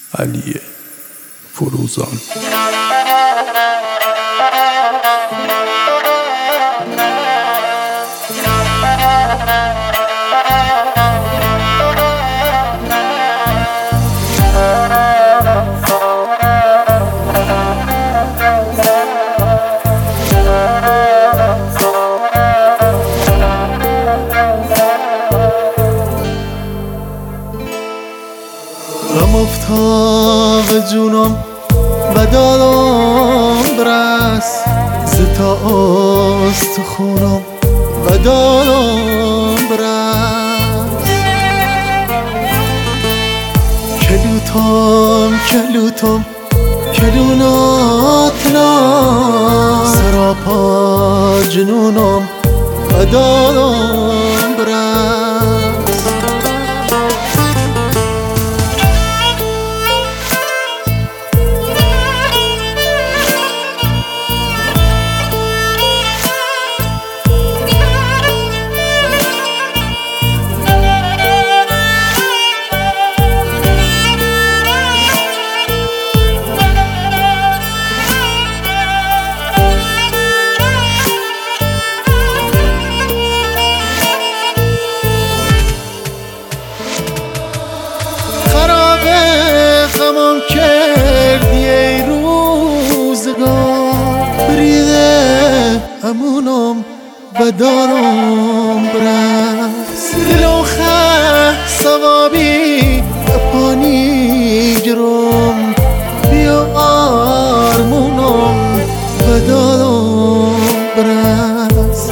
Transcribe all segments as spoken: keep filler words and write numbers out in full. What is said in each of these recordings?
علی فروزان. غم افتاق جونم و دارم برس ز تا استخونم و دارم برس کلوتم کلوتم کلوناتنا سراپا جنونم و دارم برس غمم کردی ای روزگار بریده امونم و دارم برس دل و خه سوابی اپانی گرم بیا آرمونم و دارم برس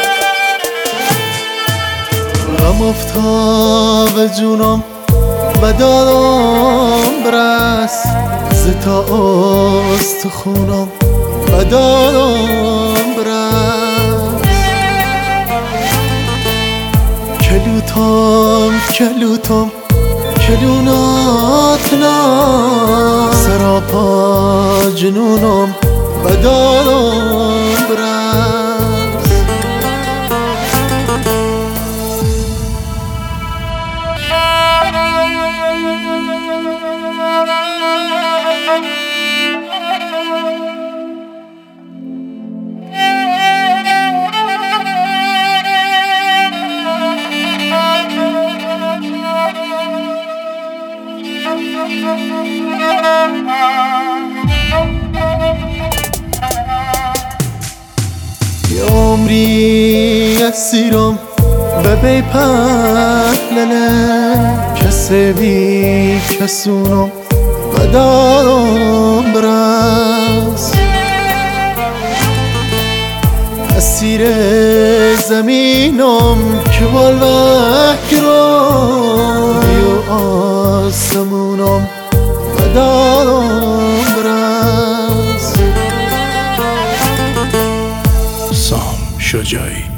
غم افتاق جونم و دارم برس ز تا استخونم و دارم برس کلوتم کلوتم کلوناتنا سراپا جنونم و دارم برس یه عمری اسیرم و بی پهلنه کسی بی کسونم و دارم برس اسیر زمینم که بالوه گرم بیو آسمونم و دارم برس. سام شجاعی.